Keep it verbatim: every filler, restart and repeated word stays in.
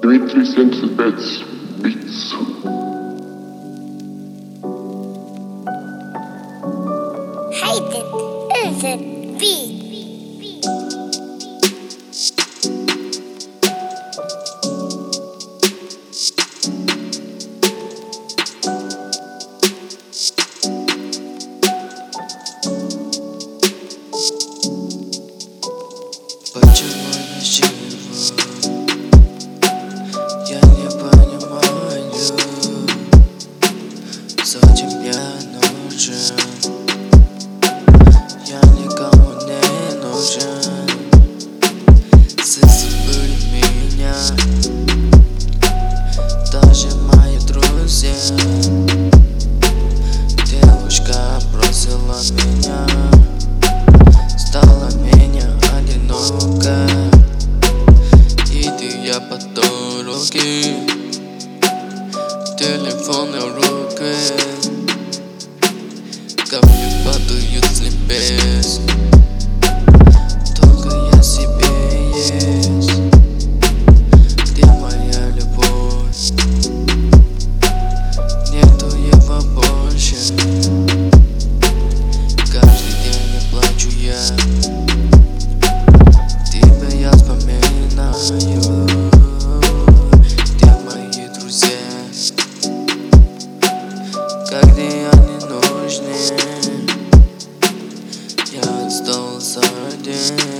Дмитрий семьдесят пять Битс. Hayden is a beat. Почему ничего я не понимаю, зачем я нужен? Я никому не нужен. Все забыли меня, даже мои друзья. Девушка бросила меня, стала меня одиноко. Иди я по дороге, телефон в руке, ко мне падают с небес. Только я себе есть. Где моя любовь? Нету его больше. Каждый день я плачу я, тебя я вспоминаю. Где мои друзья? Как где они нужны? Я остался один.